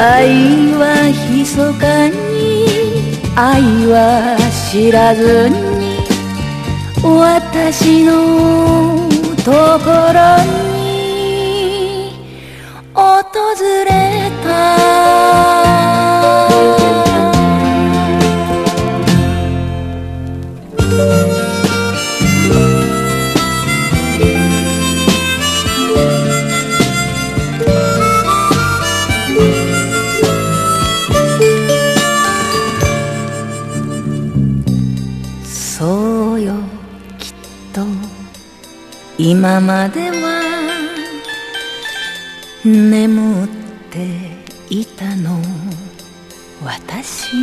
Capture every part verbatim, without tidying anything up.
愛は密かに愛は知らずに私のところに訪れた。そうよ、きっと今までは眠っていたの私。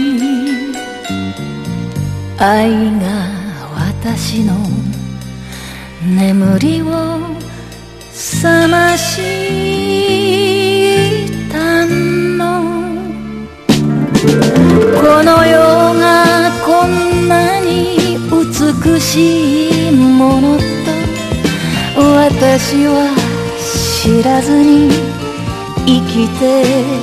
愛が私の眠りを覚ましたの。この世がこんなに美しいものと私は知らずに生きて